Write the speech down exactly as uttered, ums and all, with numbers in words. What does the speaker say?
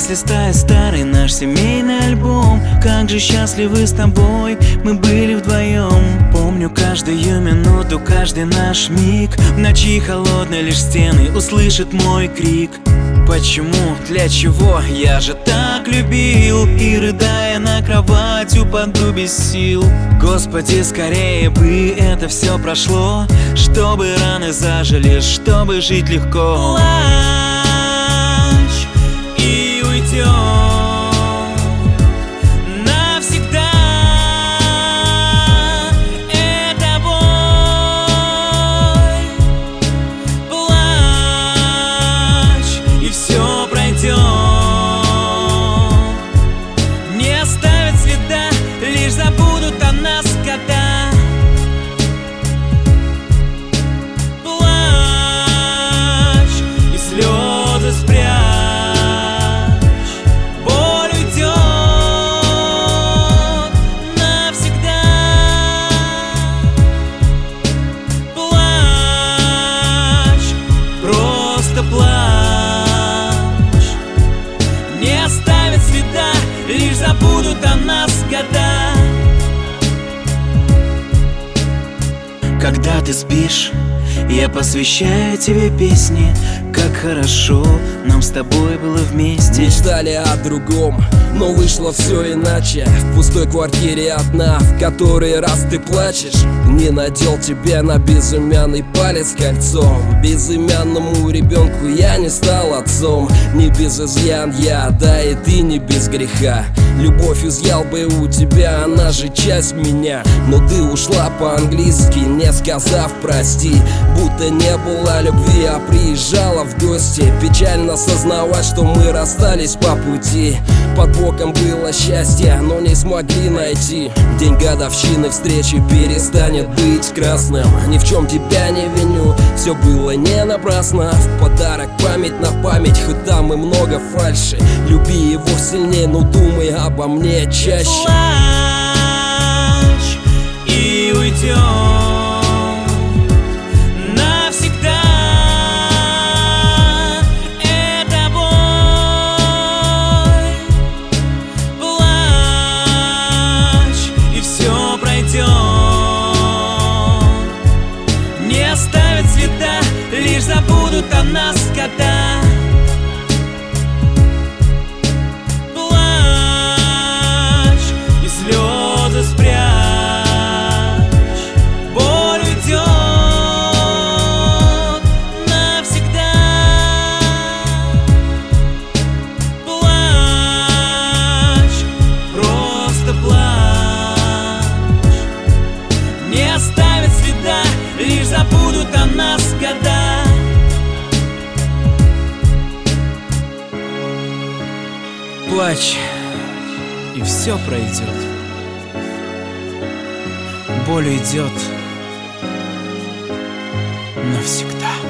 нас листая старый наш семейный альбом. Как же счастливы с тобой мы были вдвоем. Помню каждую минуту, каждый наш миг. В ночи холодной лишь стены услышит мой крик. Почему, для чего я же так любил? И рыдая на кровать упаду без сил. Господи, скорее бы это все прошло, чтобы раны зажили, чтобы жить легко. Плачь и уйдем навсегда. Это боль. Плачь и все пройдет. Не оставят следа, лишь забудут о нас года. Плачь и слезы спрячь. Боль уйдет навсегда. Плачь, просто плачь. Не оставят следа, лишь забудут о нас года. Когда ты спишь, я посвящаю тебе песни. Как хорошо нам с тобой было вместе. Мечтали о другом, но вышло все иначе. В пустой квартире одна, в который раз ты плачешь. Не надел тебя на безымянный палец кольцом. Безымянному ребенку я не стал отцом. Не без изъян я, да и ты не без греха. Любовь изъял бы у тебя, она же часть меня. Но ты ушла по-английски, не сказав прости. Будто не было любви, а приезжала в гости. Печально сознавать, что мы расстались по пути. Под боком было счастье, но не смогли найти. День годовщины встречи перестанет быть красным. Ни в чем тебя не виню, все было не напрасно. В подарок память на память, хоть там и много фальши. Люби его сильнее, но думай обо мне чаще. Плачь и уйдем навсегда. Это боль. Плачь и все пройдет. Не оставят следа, лишь забудут о нас года. Слезы спрячь. Боль уйдет навсегда. Плачь, просто плачь. Не оставят следа, лишь забудут о нас года. Плачь, и все пройдет. Боль уйдет навсегда.